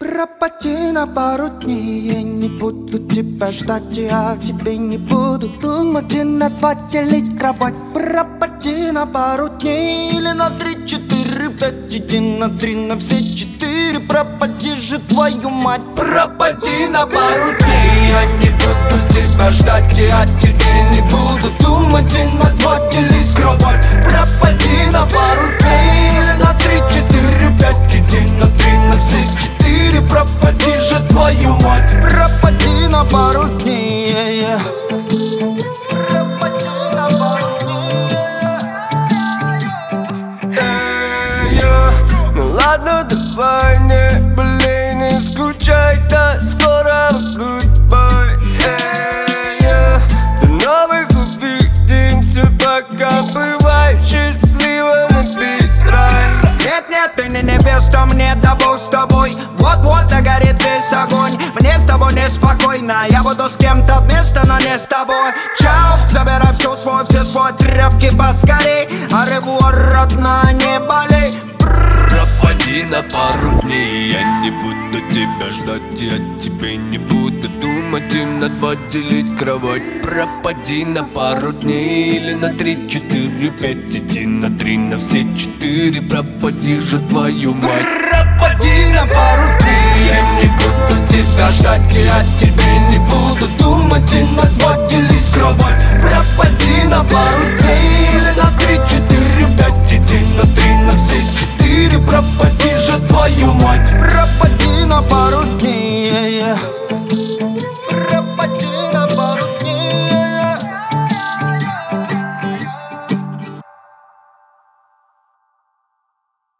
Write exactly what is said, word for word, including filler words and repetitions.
Пропади на пару дней, я не буду тебя ждать, я о тебе не буду думать и на два делить кровать. Пропади на пару дней или на три, четыре, пять, иди на три, на все четыре. Пропади же, твою мать. Пропади на пару дней, я не буду тебя ждать, я о тебе не буду думать и на два делить кровать. Пропади на пару дней или на три, четыре, пять, иди на три, на все четыре. Пропади же, твою мать. Пропади на пару дней, yeah, yeah. Пропади на пару дней, hey, yeah. Ну ладно, давай, не болей, не скучай, да скоро goodbye, hey, yeah. До новых увидимся, пока бывай счастлива, набирай. Нет, нет, ты не невеста, мне да бог с тобой. Вот-вот догорит весь огонь. Мне с тобой неспокойно. Я буду с кем-то вместе, но не с тобой. Чао, забирай все свой, все свои тряпки поскорей. Аревуар, родная, не болей. Пропади на пару дней, я не буду тебя ждать, я о тебе не буду думать и на два делить кровать. Пропади на пару дней или на три, четыре, пять, иди на три, на все четыре. Пропади же, твою мать. Пропади на пару дней, я не буду тебя ждать, я о тебе не буду думать и на два делить кровать. Пропади на пару дней или на три, четыре, пять, иди на три, на все четыре. Пропади